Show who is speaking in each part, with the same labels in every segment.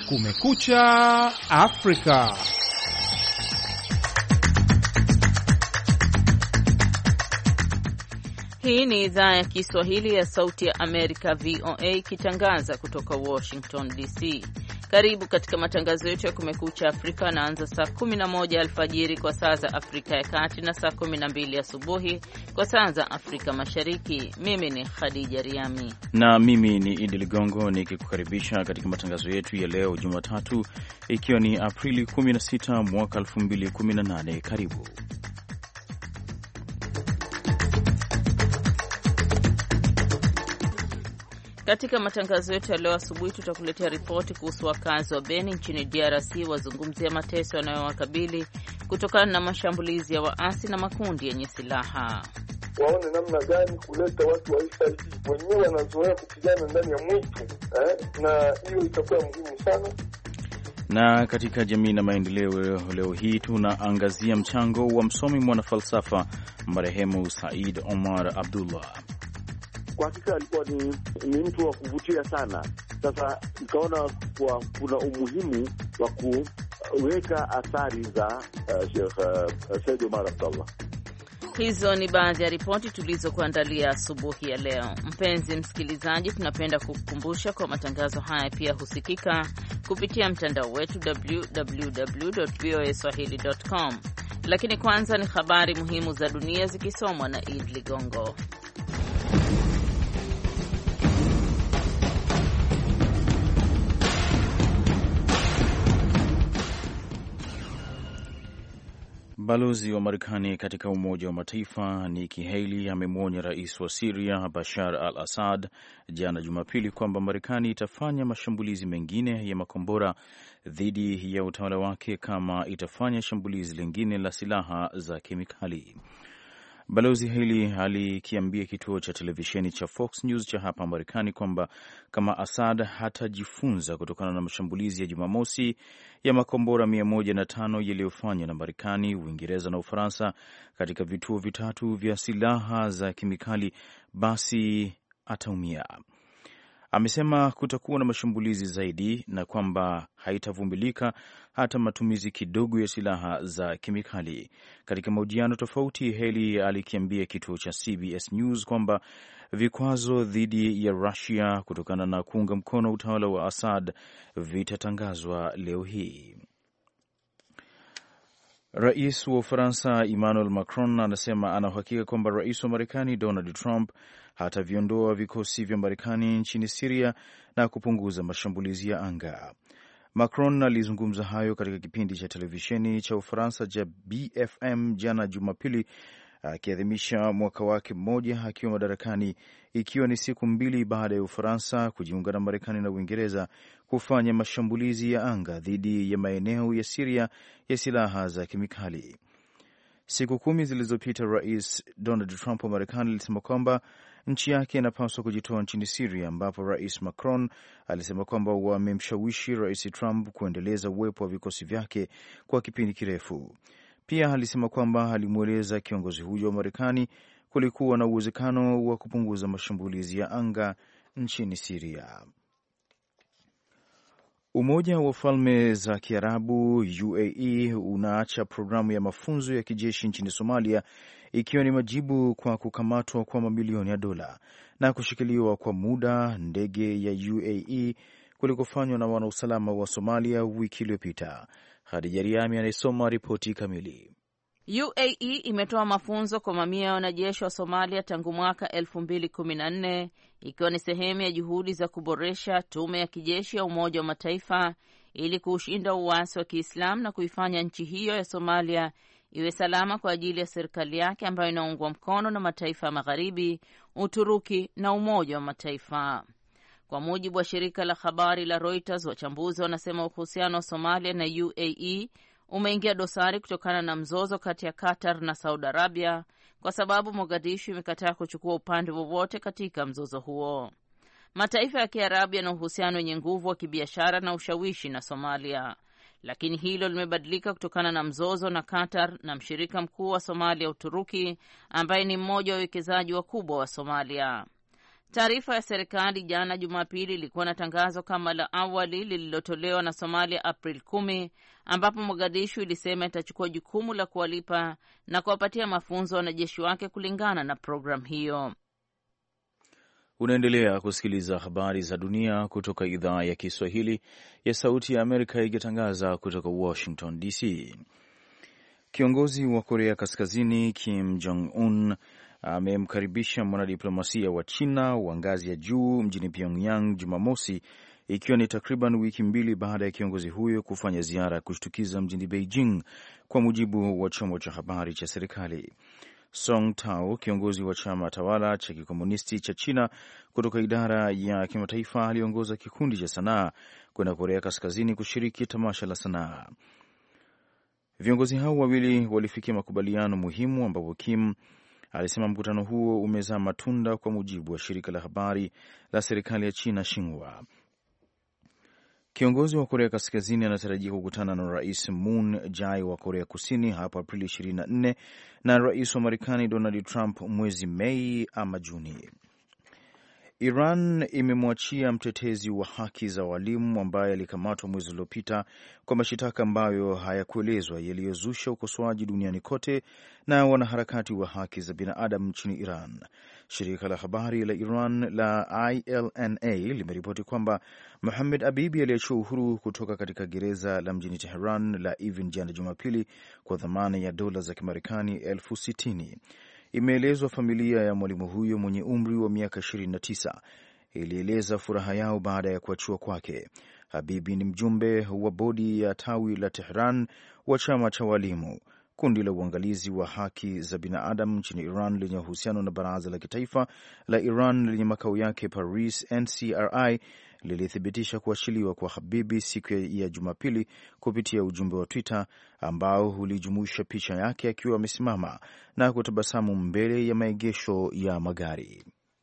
Speaker 1: Kumekucha Afrika.
Speaker 2: Hii ni idhaa ya Kiswahili ya Sauti ya Amerika, VOA, ikitangaza kutoka Washington DC. Karibu katika matangazo yetu ya Kumekucha Afrika. Anaanza saa 11 alfajiri kwa saa za Afrika ya Kati na saa 12 asubuhi kwa saa za Afrika Mashariki. Mimi ni Khadija Riami
Speaker 3: na mimi ni Idi Ligongo nikikukaribisha katika matangazo yetu ya leo Jumatatu, ikiwa ni Aprili 16 mwaka 2018. Karibu.
Speaker 2: Katika matangazo yetu ya leo asubuhi tutakuletea ripoti kuhusu wakazi wa Beni nchini DRC wazungumzia mateso yanayowakabili kutokana na mashambulizi ya waasi na makundi yenye silaha.
Speaker 4: Waone namna gani kuleta watu wa ISID wenyewe wanazoea kupigana ndani ya mwitu na hiyo itakuwa muhimu sana.
Speaker 3: Na katika jamii na maendeleo, leo hii tunaangazia mchango wa msomi mwanafalsafa marehemu Said Omar Abdullah.
Speaker 5: Kwa hakika alikuwa ni mtu wa kuvutia sana. Sasa nikaona kwa kuna umuhimu wa kuweka athari za Sheikh Said Omar Abdullah.
Speaker 2: Hizo ni baadhi ya ripoti tulizokuandalia asubuhi ya leo. Mpenzi msikilizaji, tunapenda kukukumbusha kwa matangazo haya pia husikika kupitia mtandao wetu www.voaswahili.com. Lakini kwanza ni habari muhimu za dunia zikisomwa na Id Ligongo.
Speaker 3: Balozi wa Marekani katika Umoja wa Mataifa Nikki Haley amemwonya rais wa Syria Bashar al-Assad jana Jumapili kwamba Marekani itafanya mashambulizi mengine ya makombora dhidi ya utawala wake kama itafanya shambulizi lingine la silaha za kemikali. Balozi Haley alikiambia kituo cha televisheni cha Fox News cha hapa Marekani kwamba kama Assad hatajifunza kutokana na mashambulizi ya Jumamosi ya makombora 105 yaliyofanywa na Marekani, Uingereza na Ufaransa katika vituo vitatu vya silaha za kemikali, basi ataumia. Amesema kutakuwa na mashambulizi zaidi na kwamba haitavumilika hata matumizi kidogo ya silaha za kemikali. Katika mahojiano tofauti, Haley alikiambia kituo cha CBS News kwamba vikwazo dhidi ya Russia kutokana na kuunga mkono utawala wa Assad vitatangazwa leo hii. Rais wa Ufaransa Emmanuel Macron anasema ana uhakika kwamba rais wa Marekani Donald Trump hataviondoa vikosi vya Marekani nchini Syria na kupunguza mashambulizi ya anga. Macron alizungumza hayo katika kipindi cha televisheni cha Ufaransa cha BFM jana Jumapili, akiadhimisha mwaka wake mmoja akiwa madarakani, ikiwa ni siku mbili baada ya Ufaransa kujiunga na Marekani na Uingereza kufanya mashambulizi ya anga dhidi ya maeneo ya Syria ya silaha za kemikali. Siku 10 zilizopita, Rais Donald Trump wa Marekani alisema kwamba nchi yake inapaswa kujitoa nchini Syria, ambapo Rais Macron alisema kwamba wamemshawishi Rais Trump kuendeleza uwepo wa vikosi vyake kwa kipindi kirefu. Pia alisema kwamba alimweleza kiongozi huyo wa Marekani kulikuwa na uwezekano wa kupunguza mashambulizi ya anga nchini Syria. Umoja wa Falme za Kiarabu UAE unaacha programu ya mafunzo ya kijeshi nchini Somalia, ikiwa ni majibu kwa kukamatwa kwa mamilioni ya dola na kushikiliwa kwa muda ndege ya UAE kulikofanywa na wanausalama wa Somalia wiki iliyopita. Khadija Riami anayesoma ripoti kamili.
Speaker 2: UAE imetoa mafunzo kwa mamia ya wanajeshi wa Somalia tangu mwaka 2014 ikiwa ni sehemu ya juhudi za kuboresha tume ya kijeshi ya Umoja wa Mataifa ili kuushinda uasi wa Kiislamu na kuifanya nchi hiyo ya Somalia iwe salama kwa ajili ya serikali yake ambayo inaungwa mkono na mataifa ya Magharibi, Uturuki na Umoja wa Mataifa. Kwa mujibu wa shirika la habari la Reuters, wachambuzi wanasema uhusiano wa Somalia na UAE umeingia dosari kutokana na mzozo kati ya Qatar na Saudi Arabia, kwa sababu Mogadishu imekataa kuchukua upande wowote katika mzozo huo. Mataifa ya Kiarabu yana uhusiano wenye nguvu wa kibiashara na ushawishi na Somalia, lakini hilo limebadilika kutokana na mzozo na Qatar na mshirika mkuu wa Somalia, Uturuki, ambaye ni mmoja wa wawekezaji wakubwa wa Somalia. Taarifa ya serikali jana Jumapili ilikuwa na tangazo kama la awali lililotolewa na Somalia April 10, ambapo Mogadishu ilisema itachukua jukumu la kuwalipa na kuwapatia mafunzo wanajeshi wake kulingana na programu hiyo.
Speaker 3: Unaendelea kusikiliza habari za dunia kutoka idhaa ya Kiswahili ya Sauti ya Amerika ikitangaza kutoka Washington DC. Kiongozi wa Korea Kaskazini Kim Jong-un amemkaribisha mwanadiplomasia wa China wa ngazi ya juu mjini Pyongyang Jumamosi, ikiwa ni takriban wiki mbili baada ya kiongozi huyo kufanya ziara ya kushtukiza mjini Beijing, kwa mujibu wa chombo cha habari cha serikali. Song Tao, kiongozi wa chama tawala cha kikomunisti cha China kutoka idara ya kimataifa, aliongoza kikundi cha sanaa kwenda Korea Kaskazini kushiriki tamasha la sanaa. Viongozi hao wawili walifikia makubaliano muhimu, ambapo Kim alisema mkutano huo umezaa matunda, kwa mujibu wa shirika la habari la serikali ya China Xinhua. Kiongozi wa Korea Kaskazini anatarajia kukutana na Rais Moon Jae wa Korea Kusini hapo Aprili 24 na Rais wa Marekani Donald Trump mwezi Mei ama Juni. Iran imemwachia mtetezi wa haki za walimu ambaye alikamatwa mwezi uliopita kwa mashitaka ambayo hayakuelezwa yaliyozusha ukosoaji duniani kote na wanaharakati wa haki za binadamu nchini Iran. Shirika la habari la Iran la ILNA limeripoti kwamba Mohammed Abibi aliachiwa uhuru kutoka katika gereza la mjini Tehran la Evin jana Jumapili kwa dhamana ya dola za Kimarekani 60,000. Imeelezwa familia ya mwalimu huyo mwenye umri wa miaka 29 ilieleza furaha yao baada ya kuachiwa kwake. Habibi ni mjumbe wa bodi ya tawi la Tehran wa chama cha walimu. Kundi la uangalizi wa haki za binadamu nchini Iran lenye uhusiano na Baraza la Kitaifa la Iran lenye makao yake Paris, NCRI, lilithibitisha kuachiliwa kwa Habibi siku ya Jumapili kupitia ujumbe wa Twitter ambao ulijumuisha picha yake akiwa amesimama na kutabasamu mbele ya maegesho ya magari.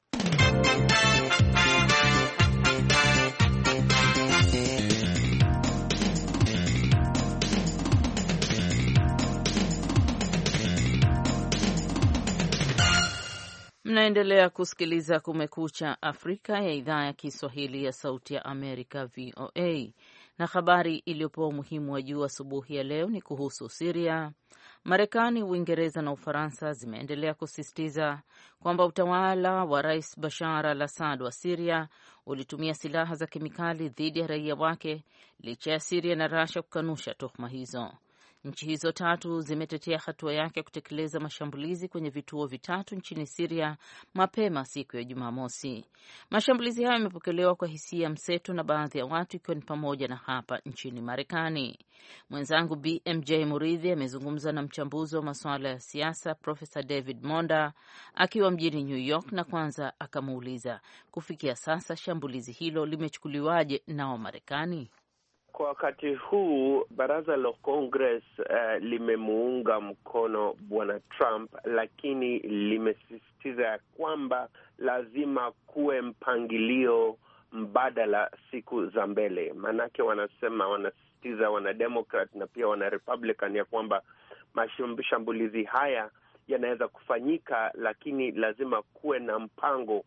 Speaker 2: Mnaendelea kusikiliza Kumekucha Afrika ya idhaa ya Kiswahili ya Sauti ya Amerika, VOA. Na habari iliyopewa umuhimu wa juu asubuhi ya leo ni kuhusu Syria. Marekani, Uingereza na Ufaransa zimeendelea kusisitiza kwamba utawala wa Rais Bashar al-Assad wa Syria ulitumia silaha za kemikali dhidi ya raia wake, licha ya Syria na Russia kukanusha tuhuma hizo. Nchi hizo tatu zimetetea hatua yake kutekeleza mashambulizi kwenye vituo vitatu nchini Syria mapema siku ya Jumamosi. Mashambulizi hayo yamepokelewa kwa hisia mseto na baadhi ya watu, ikiwa ni pamoja na hapa nchini Marekani. Mwenzangu BMJ Muridhi amezungumza na mchambuzi wa masuala ya siasa Profesa David Monda akiwa mjini New York, na kwanza akamuuliza kufikia sasa shambulizi hilo limechukuliwaje nao Marekani.
Speaker 6: Kwa wakati huu baraza la Congress limemuunga mkono bwana Trump, lakini limesisitiza kwamba lazima kuwe mpangilio mbadala siku za mbele. Manake wanasisitiza wana-Democrat na pia wana-Republican ya kwamba mashambulizi haya yanaweza kufanyika, lakini lazima kuwe na mpango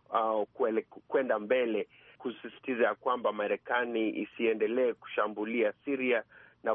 Speaker 6: kwenda mbele, kusisitiza ya kwamba Marekani isiendelee kushambulia Syria na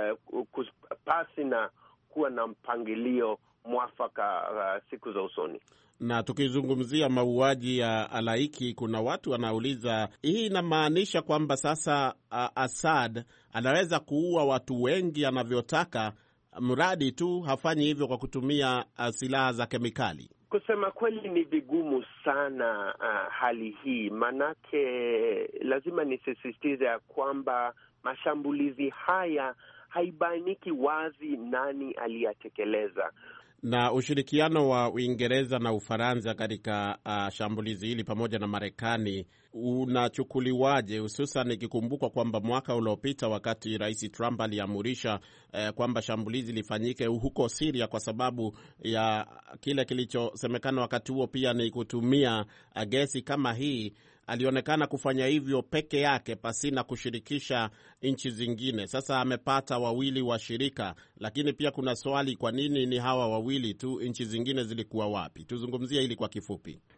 Speaker 6: pasi na kuwa na mpangilio mwafaka siku za usoni.
Speaker 7: Na tukizungumzia mauaji ya halaiki, kuna watu wanauliza hii inamaanisha kwamba sasa Assad anaweza kuua watu wengi anavyotaka, mradi tu hafanyi hivyo kwa kutumia silaha za kemikali.
Speaker 6: Kusema kweli ni vigumu sana hali hii, manake lazima nisisitize ya kwamba mashambulizi haya haibainiki wazi nani aliyatekeleza.
Speaker 7: Na ushirikiano wa Uingereza na Ufaransa katika shambulizi hili pamoja na Marekani unachukuliwaje, hususan ikikumbukwa kwamba mwaka uliopita wakati Rais Trump aliamurisha kwamba shambulizi lifanyike huko Syria kwa sababu ya kile kilichosemekana wakati huo pia ni kutumia gesi kama hii, alionekana kufanya hivyo peke yake pasina kushirikisha nchi zingine. Sasa amepata wawili washirika, lakini pia kuna swali, kwa nini ni hawa wawili tu? Nchi zingine zilikuwa wapi? Tuzungumzie hili kwa kifupi.
Speaker 6: Kwa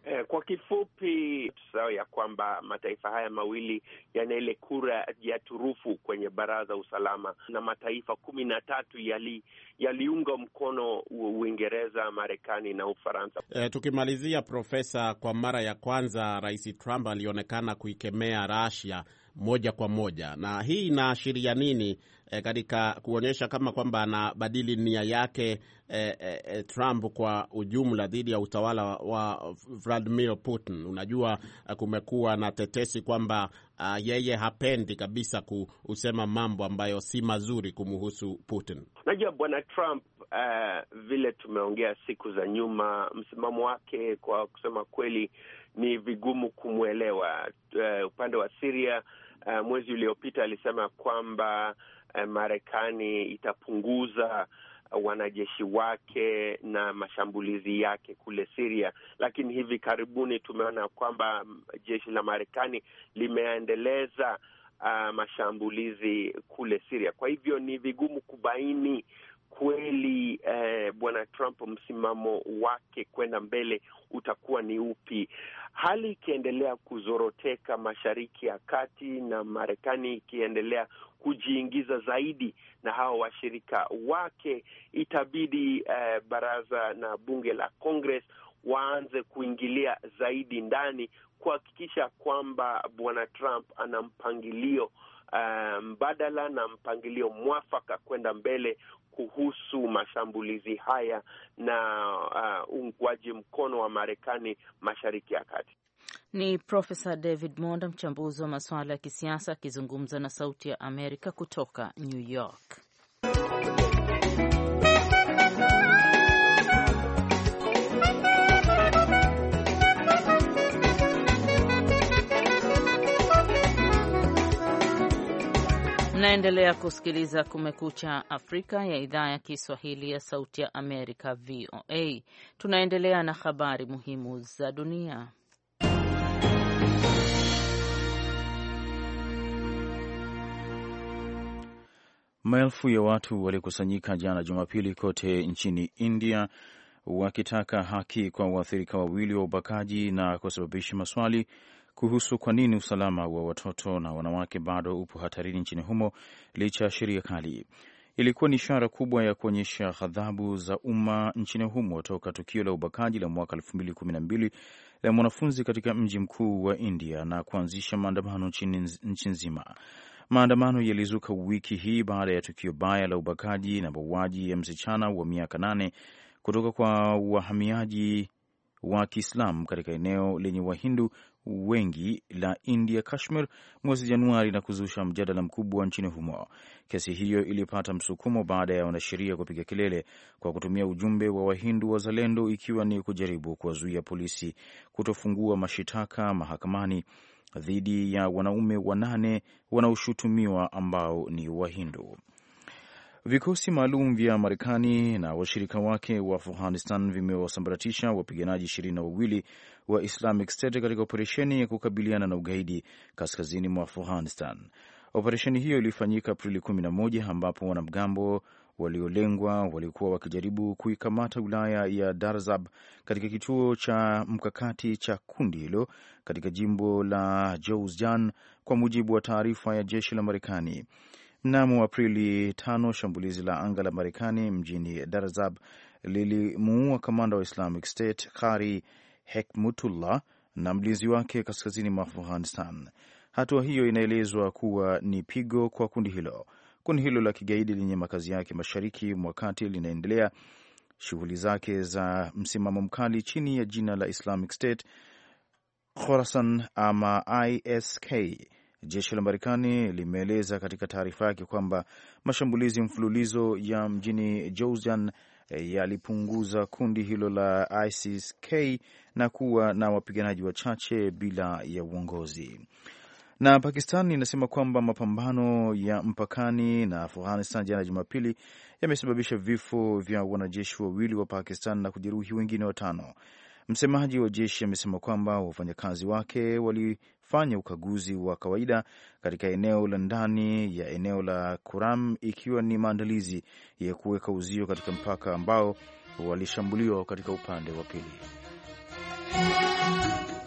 Speaker 6: kifupi tusahau ya kwamba mataifa haya mawili yana ile kura ya turufu kwenye Baraza Usalama, na mataifa 13 yaliunga mkono Uingereza, Marekani na Ufaransa.
Speaker 7: Tukimalizia, Profesa, kwa mara ya kwanza Rais Trump alionekana kuikemea Russia moja kwa moja, na hii inaashiria nini katika kuonyesha kama kwamba anabadili nia yake Trump kwa ujumla dhidi ya utawala wa Vladimir Putin? Unajua, kumekuwa na tetesi kwamba yeye hapendi kabisa kusema mambo ambayo si mazuri kumhusu Putin.
Speaker 6: Unajua Bwana Trump, vile tumeongea siku za nyuma, msimamo wake kwa kusema kweli ni vigumu kumwelewa. Upande wa Syria, mwezi uliopita alisema kwamba Marekani itapunguza wanajeshi wake na mashambulizi yake kule Syria, lakini hivi karibuni tumeona kwamba jeshi la Marekani limeendeleza mashambulizi kule Syria. Kwa hivyo ni vigumu kubaini kweli Bwana Trump msimamo wake kwenda mbele utakuwa ni upi. Hali ikiendelea kuzoroteka Mashariki ya Kati na Marekani ikiendelea kujiingiza zaidi na hao washirika wake, itabidi baraza na bunge la Congress waanze kuingilia zaidi ndani kuhakikisha kwamba Bwana Trump ana mpangilio mbadala na mpangilio mwafaka kwenda mbele kuhusu mashambulizi haya na uungwaji mkono wa Marekani Mashariki ya Kati.
Speaker 2: Ni Profesa David Monda, mchambuzi wa masuala ya kisiasa, akizungumza na Sauti ya Amerika kutoka New York. Mnaendelea kusikiliza Kumekucha Afrika ya idhaa ya Kiswahili ya Sauti ya Amerika, VOA. Tunaendelea na habari muhimu za dunia.
Speaker 3: Maelfu ya watu walikusanyika jana Jumapili kote nchini India wakitaka haki kwa waathirika wawili wa ubakaji na kusababisha maswali kuhusu kwa nini usalama wa watoto na wanawake bado upo hatarini nchini humo licha ya sheria kali. Ilikuwa ni ishara kubwa ya kuonyesha ghadhabu za umma nchini humo toka tukio la ubakaji la mwaka 2012 la mwanafunzi katika mji mkuu wa India na kuanzisha maandamano nchi nzima. Maandamano yalizuka wiki hii baada ya tukio baya la ubakaji na mauaji ya msichana wa miaka 8 kutoka kwa wahamiaji wa Kiislamu katika eneo lenye Wahindu wengi la India, Kashmir, mwezi Januari na kuzusha mjadala mkubwa nchini humo. Kesi hiyo ilipata msukumo baada ya wanasheria kupiga kelele kwa kutumia ujumbe wa Wahindu wazalendo, ikiwa ni kujaribu kuwazuia polisi kutofungua mashitaka mahakamani dhidi ya wanaume 8 wanaoshutumiwa ambao ni Wahindu. Vikosi maalum vya Marekani na washirika wake wa Afghanistan vimewasambaratisha wapiganaji 22 wa Islamic State katika operesheni ya kukabiliana na ugaidi kaskazini mwa Afghanistan. Operesheni hiyo ilifanyika Aprili 11 ambapo wanamgambo waliolengwa walikuwa wakijaribu kuikamata wilaya ya Darzab katika kituo cha mkakati cha kundi hilo katika jimbo la Jowzjan, kwa mujibu wa taarifa ya jeshi la Marekani. Mnamo Aprili 5, shambulizi la anga la Marekani mjini Darzab lilimuua kamanda wa Islamic State Qari Hekmutullah na mlinzi wake kaskazini mwa Afghanistan. Hatua hiyo inaelezwa kuwa ni pigo kwa kundi hilo. Kundi hilo la kigaidi lenye makazi yake mashariki mwa kati linaendelea shughuli zake za msimamo mkali chini ya jina la Islamic State Khorasan ama ISK. Jeshi la Marekani limeeleza katika taarifa yake kwamba mashambulizi mfululizo ya mjini Jowzjan yalipunguza kundi hilo la ISK na kuwa na wapiganaji wachache bila ya uongozi. Na Pakistan inasema kwamba mapambano ya mpakani na Afghanistan jana Jumapili yamesababisha vifo vya wanajeshi wawili wa Pakistan na kujeruhi wengine 5. Msemaji wa jeshi amesema kwamba wafanyakazi wake walifanya ukaguzi wa kawaida katika eneo la ndani ya eneo la Kuram, ikiwa ni maandalizi ya kuweka uzio katika mpaka ambao walishambuliwa katika upande wa pili.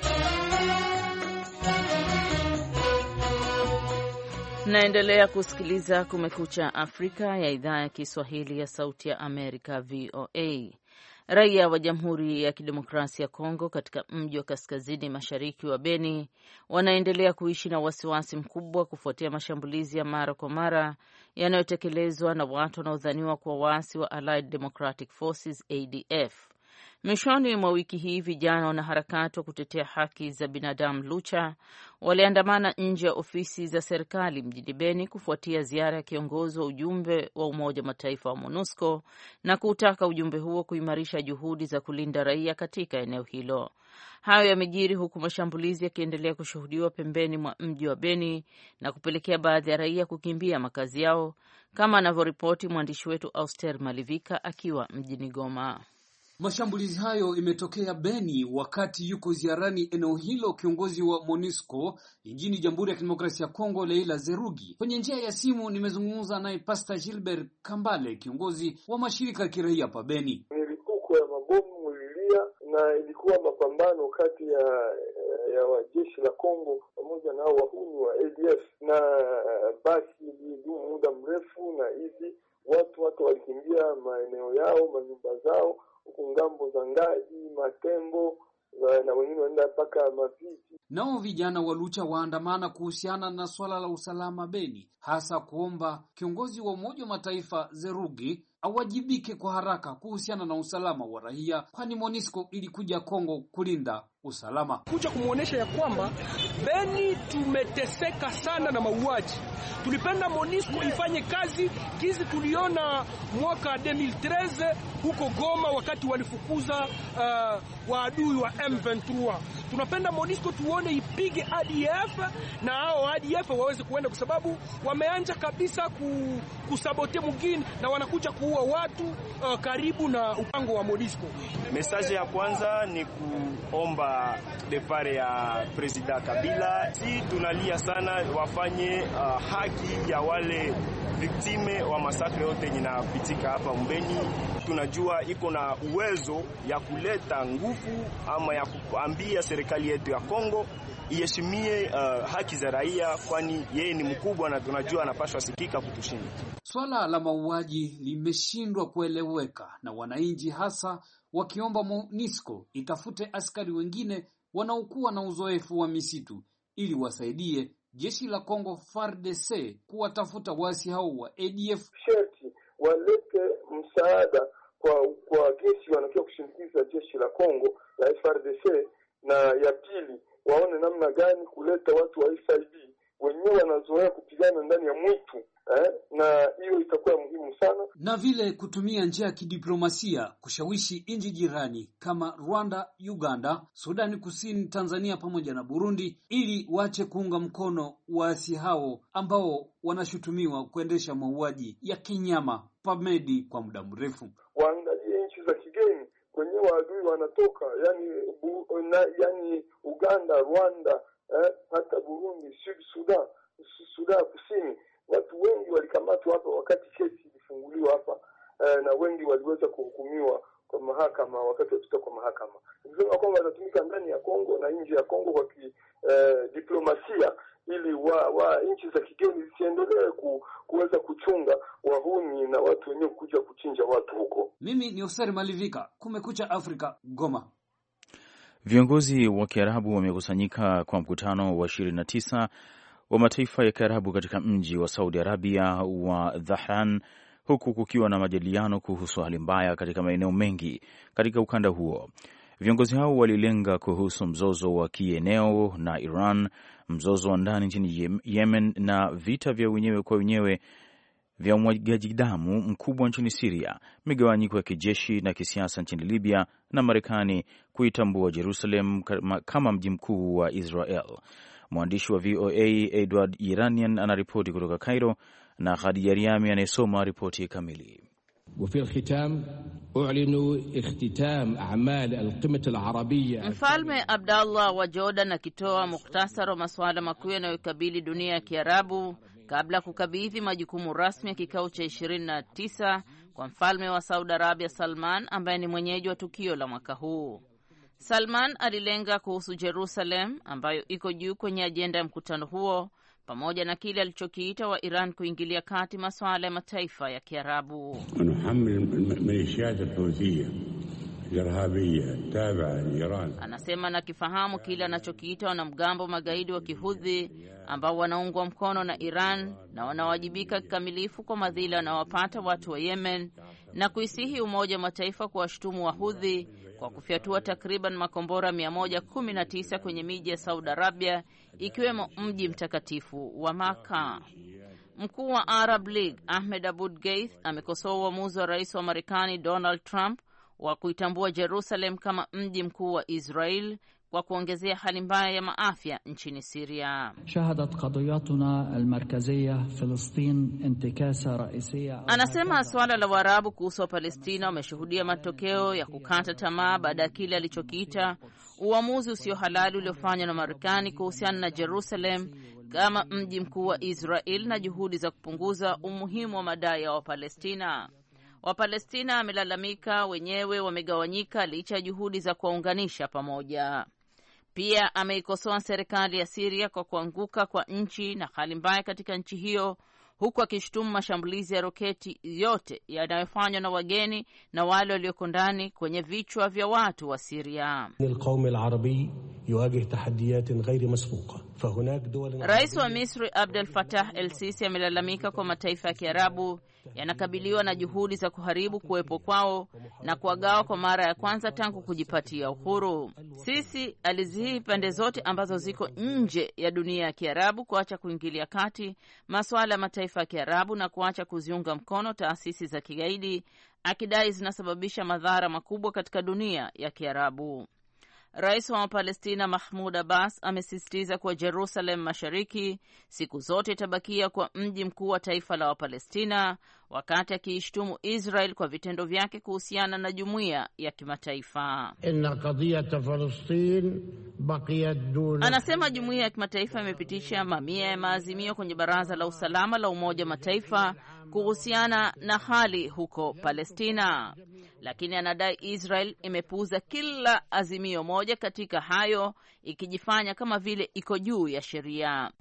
Speaker 2: Mnaendelea kusikiliza Kumekucha Afrika ya idhaa ya Kiswahili ya Sauti ya Amerika, VOA. Raia wa Jamhuri ya Kidemokrasia ya Kongo katika mji wa kaskazini mashariki wa Beni wanaendelea kuishi na wasiwasi mkubwa kufuatia mashambulizi ya mara kwa mara yanayotekelezwa na watu wanaodhaniwa kuwa waasi wa Allied Democratic Forces ADF. Mwishoni mwa wiki hii vijana wanaharakati wa kutetea haki za binadamu Lucha waliandamana nje ya ofisi za serikali mjini Beni kufuatia ziara ya kiongozi wa ujumbe wa Umoja Mataifa wa MONUSCO na kutaka ujumbe huo kuimarisha juhudi za kulinda raia katika eneo hilo. Hayo yamejiri huku mashambulizi yakiendelea kushuhudiwa pembeni mwa mji wa Beni na kupelekea baadhi ya raia kukimbia makazi yao, kama anavyoripoti mwandishi wetu Auster Malivika akiwa mjini Goma.
Speaker 8: Mashambulizi hayo imetokea Beni wakati yuko ziarani eneo hilo kiongozi wa MONUSCO nchini Jamhuri ya Kidemokrasia ya Kongo, Leila Zerugi. Kwenye njia ya simu nimezungumza naye Pastor Gilbert Kambale, kiongozi wa mashirika ya kiraia pa Beni.
Speaker 4: Milipuko ya mabomu ililia na ilikuwa mapambano kati ya wajeshi la Kongo pamoja na wahuni wa ADF, na basi ilidumu muda mrefu, na hivi watu walikimbia maeneo yao, manyumba zao huko ngambo za Ngaji, Matembo, na wengine wanaenda mpaka Mapiti.
Speaker 8: Nao vijana wa Lucha waandamana kuhusiana na swala la usalama Beni, hasa kuomba kiongozi wa Umoja wa Mataifa Zerugi awajibike kwa haraka kuhusiana na usalama wa raia, kwani MONUSCO ilikuja Kongo kulinda usalama.
Speaker 9: Kuja kumuonesha ya kwamba Beni tumeteseka sana na mauaji. Tulipenda MONUSCO ifanye kazi kizi tuliona mwaka 2013 huko Goma wakati walifukuza waadui wa M23. Tunapenda MONUSCO tuone ipige ADF na hao ADF waweze kuenda, kwa sababu wameanza kabisa kusabote mugini na wanakuja kuua watu karibu na upango wa MONUSCO.
Speaker 10: Message ya kwanza ni kuomba depare ya President Kabila. Si tunalia sana wafanye haki ya wale viktime wa masakre yote inapitika hapa Mbeni. Tunajua iko na uwezo ya kuleta nguvu ama ya kuambia serikali yetu ya Kongo iheshimie haki za raia, kwani yeye ni mkubwa na tunajua anapaswa sikika kutushinda.
Speaker 8: Swala la mauaji limeshindwa kueleweka na wananchi, hasa wakiomba MONUSCO itafute askari wengine wanaokuwa na uzoefu wa misitu ili wasaidie jeshi la Kongo FARDC kuwatafuta wasi hao wa ADF.
Speaker 4: Sherti walete msaada kwa jeshi wanakia kushinikiza jeshi la Kongo la FARDC, na ya pili waone namna gani kuleta watu wa FIB wenyewe wanazoea kupigana ndani ya mwitu, na hiyo itakuwa muhimu sana,
Speaker 8: na vile kutumia njia ya kidiplomasia kushawishi nchi jirani kama Rwanda, Uganda, Sudani Kusini, Tanzania pamoja na Burundi ili wache kuunga mkono waasi hao ambao wanashutumiwa kuendesha mauaji ya kinyama pamedi kwa muda mrefu.
Speaker 4: Waangalie nchi za kigeni kwenye waadui wanatoka, yani Uganda, Rwanda, hata Burundi, Sudan Kusini. Watu wengi walikamatwa hapa wakati kesi ilifunguliwa hapa, na wengi waliweza kuhukumiwa kwa mahakama wakati walipita kwa mahakama. Nisema kwamba watatumika ndani ya Kongo na nje ya Kongo kwa diplomasia, ili nchi za kigeni zisiendelee kuweza kuchunga wahuni na watu wenyewe kuja kuchinja watu huko.
Speaker 8: Mimi ni Osari Malivika, Kumekucha Afrika, Goma.
Speaker 3: Viongozi wa Kiarabu wamekusanyika kwa mkutano wa 29 wa mataifa ya Kiarabu katika mji wa Saudi Arabia wa Dhahran, huku kukiwa na majadiliano kuhusu hali mbaya katika maeneo mengi katika ukanda huo. Viongozi hao walilenga kuhusu mzozo wa kieneo na Iran, mzozo wa ndani nchini Yemen na vita vya wenyewe kwa wenyewe vya umwagaji damu mkubwa nchini Syria, migawanyiko ya kijeshi na kisiasa nchini Libya, na Marekani kuitambua Jerusalem kama mji mkuu wa Israel. Mwandishi wa VOA Edward Iranian anaripoti kutoka Cairo na Khadija Riami anayesoma ripoti kamili.
Speaker 2: Mfalme Abdallah wa Jordan akitoa mukhtasari wa masuala makuu yanayokabili dunia ya Kiarabu kabla ya kukabidhi majukumu rasmi ya kikao cha 29 kwa mfalme wa Saudi Arabia Salman, ambaye ni mwenyeji wa tukio la mwaka huu. Salman alilenga kuhusu Jerusalem ambayo iko juu kwenye ajenda ya mkutano huo pamoja na kile alichokiita wa Iran kuingilia kati masuala ya mataifa ya Kiarabu. Anasema nakifahamu kile anachokiita wanamgambo magaidi wa Kihudhi ambao wanaungwa mkono na Iran na wanawajibika kikamilifu kwa madhila wanawapata watu wa Yemen, na kuisihi Umoja wa Mataifa kuwashutumu Wahudhi kwa kufyatua takriban makombora 119 kwenye miji ya Saudi Arabia, ikiwemo mji mtakatifu wa Maka. Mkuu wa Arab League Ahmed Aboud Geith amekosoa uamuzi wa rais wa Marekani Donald Trump wa kuitambua Jerusalem kama mji mkuu wa Israel kwa kuongezea hali mbaya ya maafya nchini Syria.
Speaker 11: shahadat qadiyatuna almarkaziyya Filistin intikasa raisiyya.
Speaker 2: Anasema swala la Waarabu kuhusu Palestina wameshuhudia matokeo ya kukata tamaa baada ya kile alichokiita uamuzi usio halali uliofanywa na Marekani kuhusiana na Jerusalem kama mji mkuu wa Israel na juhudi za kupunguza umuhimu wa madai ya Wapalestina. Wapalestina wamelalamika wenyewe wamegawanyika licha ya juhudi za kuwaunganisha pamoja. Pia ameikosoa serikali ya Syria kwa kuanguka kwa nchi na hali mbaya katika nchi hiyo, huku akishutumu mashambulizi ya roketi yote yanayofanywa na wageni na wale walioko ndani kwenye vichwa vya watu wa Syria. Rais wa Misri Abdel Fattah el-Sisi amelalamika kwa mataifa ya Kiarabu yanakabiliwa na juhudi za kuharibu kuwepo kwao na kuwagawa kwa mara ya kwanza tangu kujipatia uhuru. Sisi alizihi pande zote ambazo ziko nje ya dunia ya Kiarabu kuacha kuingilia kati masuala ya mataifa ya Kiarabu na kuacha kuziunga mkono taasisi za kigaidi, akidai zinasababisha madhara makubwa katika dunia ya Kiarabu. Rais wa Palestina Mahmoud Abbas amesisitiza kuwa Jerusalem Mashariki siku zote itabakia kwa mji mkuu wa taifa la Wapalestina, wakati akiishtumu Israel kwa vitendo vyake kuhusiana na jumuiya ya kimataifa. Anasema jumuiya ya kimataifa imepitisha mamia ya maazimio kwenye Baraza la Usalama la Umoja wa Mataifa kuhusiana na hali huko Palestina, lakini anadai Israel imepuuza kila azimio moja katika hayo, ikijifanya kama vile iko juu ya sheria.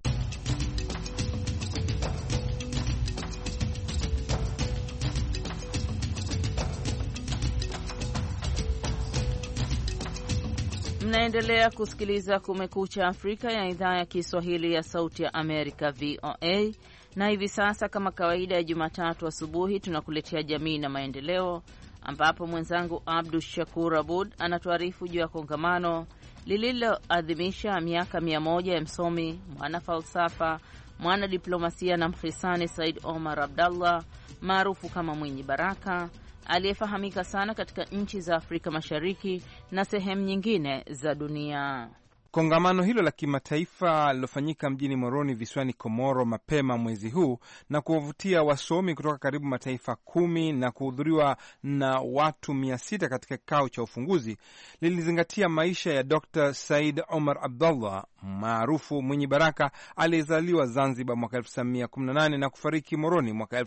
Speaker 2: Mnaendelea kusikiliza Kumekucha Afrika ya idhaa ya Kiswahili ya Sauti ya Amerika, VOA. Na hivi sasa kama kawaida ya Jumatatu asubuhi tunakuletea Jamii na Maendeleo, ambapo mwenzangu Abdu Shakur Abud anatuarifu juu ya kongamano lililoadhimisha miaka 100 ya msomi, mwana falsafa, mwana diplomasia na mhisani Said Omar Abdallah maarufu kama Mwinyi Baraka, aliyefahamika sana katika nchi za Afrika Mashariki na sehemu nyingine za dunia.
Speaker 1: Kongamano hilo la kimataifa lilofanyika mjini Moroni visiwani Komoro mapema mwezi huu na kuwavutia wasomi kutoka karibu mataifa 10 na kuhudhuriwa na watu 600 katika kikao cha ufunguzi, lilizingatia maisha ya Dr. Said Omar Abdallah maarufu Mwinyi Baraka, aliyezaliwa Zanzibar mwaka 1918 na kufariki Moroni mwaka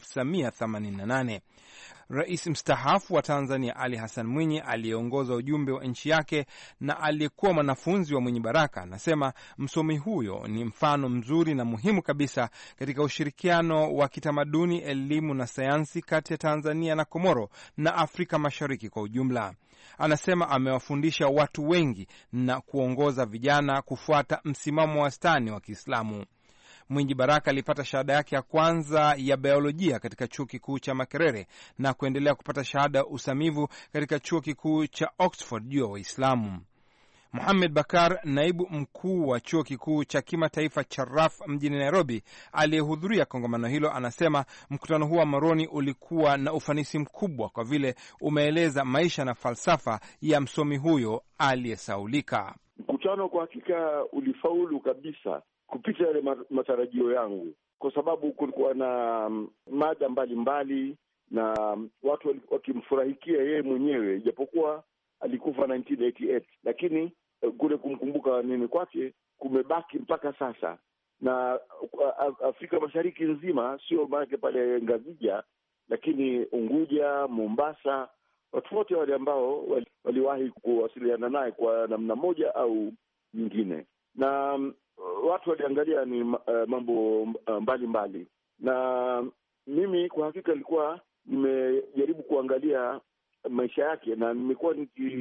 Speaker 1: 1988. Rais mstaafu wa Tanzania Ali Hassan Mwinyi aliyeongoza ujumbe wa nchi yake na aliyekuwa mwanafunzi wa Mwinyi Baraka anasema msomi huyo ni mfano mzuri na muhimu kabisa katika ushirikiano wa kitamaduni, elimu na sayansi kati ya Tanzania na Komoro na Afrika Mashariki kwa ujumla. Anasema amewafundisha watu wengi na kuongoza vijana kufuata msimamo wastani wa Kiislamu. Mwinyi Baraka alipata shahada yake ya kwanza ya biolojia katika chuo kikuu cha Makerere na kuendelea kupata shahada ya usamivu katika chuo kikuu cha Oxford juu ya Waislamu. Muhammad Bakar, naibu mkuu wa chuo kikuu cha kimataifa cha RAF mjini Nairobi, aliyehudhuria kongamano hilo, anasema mkutano huo wa Moroni ulikuwa na ufanisi mkubwa kwa vile umeeleza maisha na falsafa ya msomi huyo aliyesaulika.
Speaker 5: Mkutano kwa hakika ulifaulu kabisa kupita yale matarajio yangu, kwa sababu kulikuwa na mada mbalimbali na watu wakimfurahikia yeye mwenyewe, ijapokuwa alikufa 1988, lakini kule kumkumbuka nini kwake kumebaki mpaka sasa. Na Afrika Mashariki nzima, sio maana pale Ngazija, lakini Unguja, Mombasa, watu wote wale ambao waliwahi kuwasiliana naye kwa namna moja au nyingine. Na watu waliangalia ni mambo mbalimbali, na mimi kwa hakika nilikuwa nimejaribu kuangalia maisha yake, na nimekuwa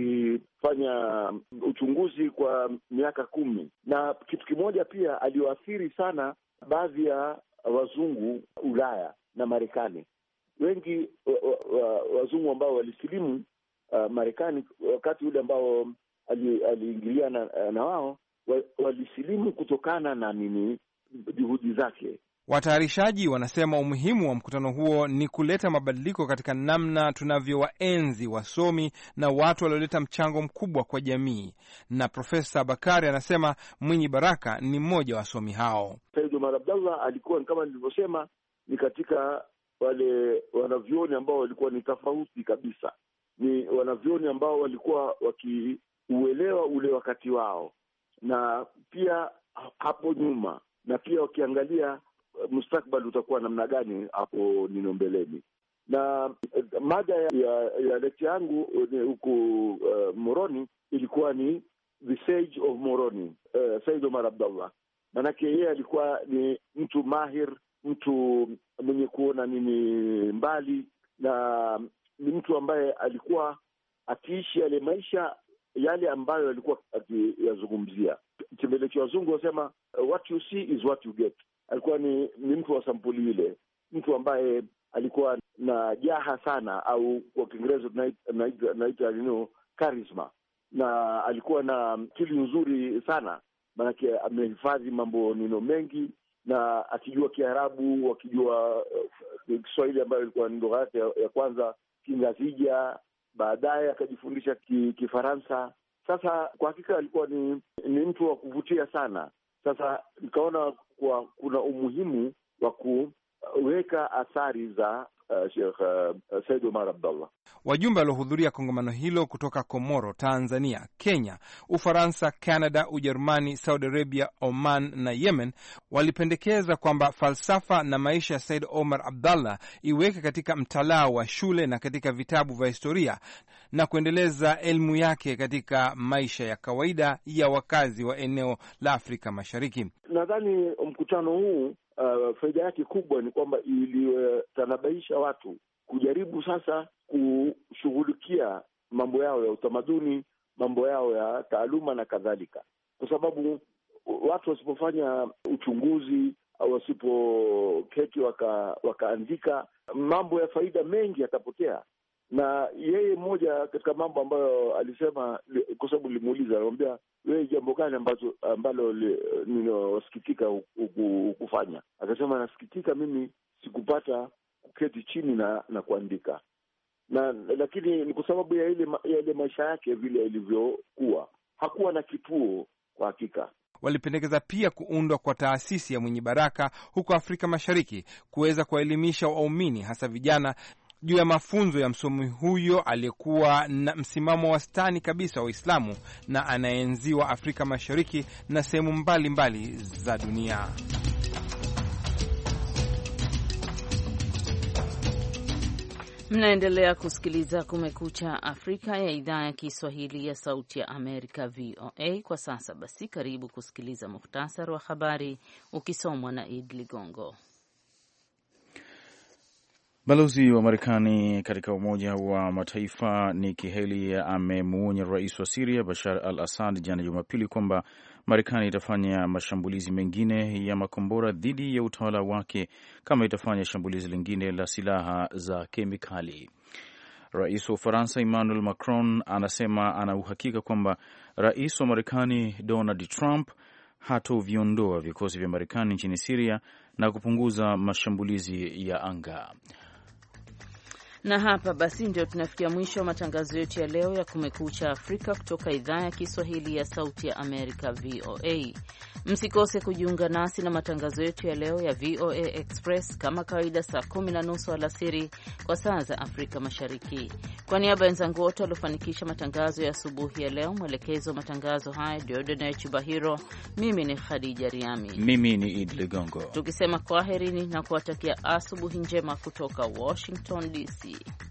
Speaker 5: nikifanya uchunguzi kwa miaka 10, na kitu kimoja pia aliyoathiri sana baadhi ya wazungu Ulaya na Marekani. Wengi wazungu ambao walisilimu Marekani wakati ule ambao aliingiliana na wao, walisilimu kutokana na juhudi zake.
Speaker 1: Watayarishaji wanasema umuhimu wa mkutano huo ni kuleta mabadiliko katika namna tunavyowaenzi wasomi na watu walioleta mchango mkubwa kwa jamii. Na Profesa Bakari anasema Mwinyi Baraka ni mmoja wa wasomi hao.
Speaker 5: Said Omar Abdallah alikuwa kama nilivyosema, ni katika wale wanavyoni ambao walikuwa ni tofauti kabisa. Ni wanavyoni ambao walikuwa wakiuelewa ule wakati wao, na pia hapo nyuma, na pia wakiangalia mustakbali utakuwa namna gani hapo nino mbeleni. Na mada ya lecture yangu huko Moroni ilikuwa ni The Sage of Moroni, Said Omar Abdallah. Manake yeye alikuwa ni mtu mahir, mtu mwenye kuona nini mbali, na ni mtu ambaye alikuwa akiishi yale maisha yale ambayo alikuwa akiyazungumzia. Kimbele cha wazungu wasema what you see is what you get. Alikuwa ni mtu wa sampuli ile, mtu ambaye alikuwa na jaha sana, au kwa Kiingereza tunaita charisma, na alikuwa na akili nzuri sana, maanake amehifadhi mambo mengi, na akijua Kiarabu, akijua Kiswahili ambayo ilikuwa ni lugha yake ya kwanza, Kingazija, baadaye akajifundisha Kifaransa. Sasa kwa hakika alikuwa ni mtu wa kuvutia sana. Sasa nikaona kuna umuhimu wa kuweka athari za Sheikh Said Omar Abdallah.
Speaker 1: Wajumbe waliohudhuria kongamano hilo kutoka Komoro, Tanzania, Kenya, Ufaransa, Canada, Ujerumani, Saudi Arabia, Oman na Yemen walipendekeza kwamba falsafa na maisha ya Said Omar Abdallah iweke katika mtalaa wa shule na katika vitabu vya historia, na kuendeleza elimu yake katika maisha ya kawaida ya wakazi wa eneo la Afrika Mashariki.
Speaker 5: Nadhani mkutano huu faida yake kubwa ni kwamba ilitanabaisha watu kujaribu sasa kushughulikia mambo yao ya utamaduni, mambo yao ya taaluma na kadhalika, kwa sababu watu wasipofanya uchunguzi au wasipoketi wakaandika, mambo ya faida mengi yatapotea. Na yeye mmoja katika mambo ambayo alisema, kwa sababu nilimuuliza, anamwambia, wewe jambo gani ambalo ninasikitika kufanya? Akasema, nasikitika mimi sikupata kuketi chini na kuandika. Lakini ni kwa sababu ya ile maisha yake vile ilivyokuwa, hakuwa na kituo kwa hakika.
Speaker 1: Walipendekeza pia kuundwa kwa taasisi ya Mwinyi Baraka huko Afrika Mashariki kuweza kuwaelimisha waumini, hasa vijana, juu ya mafunzo ya msomi huyo aliyekuwa na msimamo wastani kabisa wa Uislamu na anaenziwa Afrika Mashariki na sehemu mbalimbali za dunia.
Speaker 2: Mnaendelea kusikiliza Kumekucha Afrika ya idhaa ya Kiswahili ya Sauti ya Amerika, VOA. Kwa sasa basi, karibu kusikiliza muhtasari wa habari ukisomwa na Id Ligongo.
Speaker 3: Balozi wa Marekani katika Umoja wa Mataifa Nikki Haley amemuonya rais wa Syria Bashar al-Assad jana Jumapili kwamba Marekani itafanya mashambulizi mengine ya makombora dhidi ya utawala wake kama itafanya shambulizi lingine la silaha za kemikali. Rais wa Ufaransa Emmanuel Macron anasema ana uhakika kwamba rais wa Marekani Donald Trump hatoviondoa vikosi vya Marekani nchini Syria na kupunguza mashambulizi ya anga.
Speaker 2: Na hapa basi ndio tunafikia mwisho wa matangazo yetu ya leo ya Kumekucha Afrika kutoka idhaa ya Kiswahili ya Sauti ya Amerika, VOA. Msikose kujiunga nasi na matangazo yetu ya leo ya VOA Express kama kawaida saa 10:30 alasiri kwa saa za Afrika Mashariki. Kwa niaba ya wenzangu wote waliofanikisha matangazo ya asubuhi ya leo, mwelekezo wa matangazo haya Diodone Chubahiro, mimi ni Khadija Riami,
Speaker 3: mimi ni Id Ligongo,
Speaker 2: tukisema kwaherini na kuwatakia asubuhi njema kutoka Washington DC.